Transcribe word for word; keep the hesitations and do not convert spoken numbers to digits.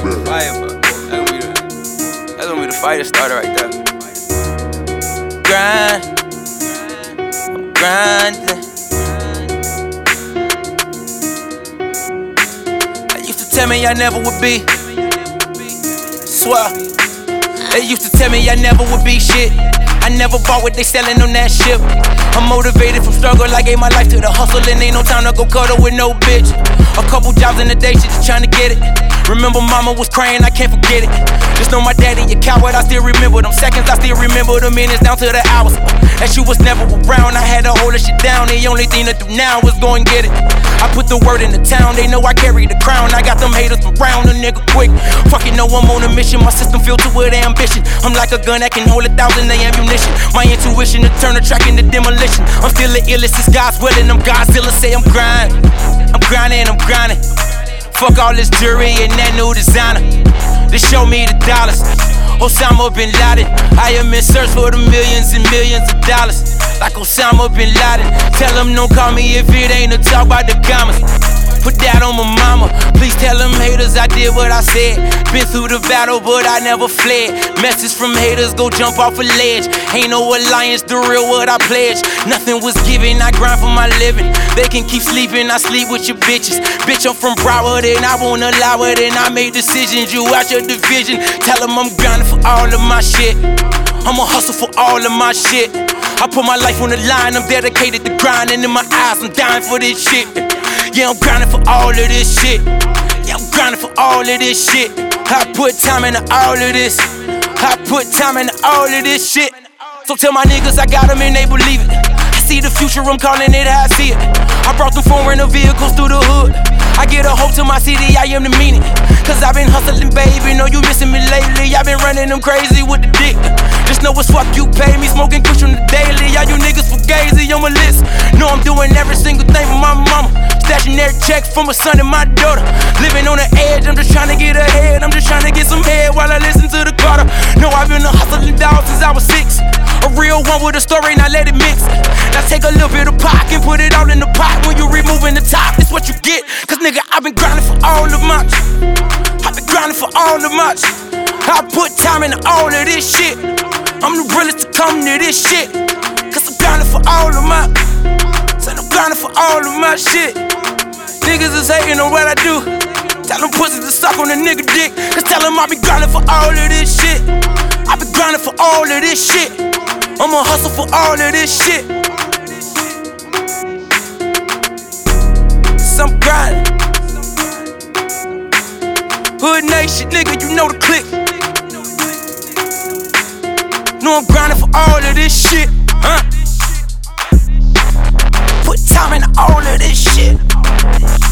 Fire, bro. That's gonna be the, that's gonna be the fire starter right there. Grind, I'm grinding. They used to tell me I never would be. Swear. They used to tell me I never would be shit. I never bought what they selling on that ship. I'm motivated from struggle, I gave my life to the hustle, and ain't no time to go cuddle with no bitch. A couple jobs in the day, shit, just trying to get it. Remember mama was crying, I can't forget it. Just know my daddy a coward, I still remember them seconds, I still remember the minutes down to the hours. And she was never around, I had to hold that shit down. The only thing to do now was go and get it. I put the word in the town, they know I carry the crown. I got them haters around, a nigga quick. Fucking know I'm on a mission, my system filled to with ambition. I'm like a gun that can hold a thousand of ammunition. My intuition to turn a track into demolition. I'm still the illest, it's God's willing. I'm Godzilla, say I'm grinding. I'm grinding, I'm grinding. Fuck all this jewelry and that new designer. They show me the dollars. Osama bin Laden. I am in search for the millions and millions of dollars. Like Osama bin Laden. Tell them don't call me if it ain't a talk about the commas. Put that on my mama. Please tell them haters I did what I said. Been through the battle, but I never fled. Message from haters, go jump off a ledge. Ain't no alliance, the real what I pledge. Nothing was given, I grind for my living. They can keep sleeping, I sleep with your bitches. Bitch, I'm from Broward and I won't allow it. And I made decisions, you out your division. Tell them I'm grinding for all of my shit. I'ma hustle for all of my shit. I put my life on the line, I'm dedicated to grinding. In my eyes, I'm dying for this shit. Yeah, I'm grinding for all of this shit. Yeah, I'm grinding for all of this shit. I put time into all of this. I put time into all of this shit. So tell my niggas I got them and they believe it. I see the future, I'm calling it how I see it. I brought them foreign vehicles through the hood. I get a hope to my city, I am the meaning. Cause I've been hustling, baby, know you missing me lately. I've been running them crazy with the dick. Just know what's fuck you pay me, smoking kush on the daily. All you niggas fugazi on my list. Know I'm doing every single thing for my mama. Stashing every check for my son and my daughter. Living on the edge, I'm just trying to get ahead. I'm just trying to get some head while I listen to the Carter. No, I've been a hustling dog since I was six. A real one with a story, now let it mix. Now take a little bit of pop and put it all in the pot. When you removing the top, it's what you get. Cause nigga, I've been grinding for all of much. I've been grinding for all of much. I put time into all of this shit. I'm the realest to come to this shit. Cause I'm grinding for all of my. So I'm grinding for all of my shit. Niggas is hating on what I do. Tell them pussies to suck on the nigga dick. Cause tell them I be grinding for all of this shit. I be grinding for all of this shit. I'ma hustle for all of this shit. I'm grinding. Hood nation, nigga, you know the click. Know I'm grinding for all of this shit, huh? Put time into all of this shit.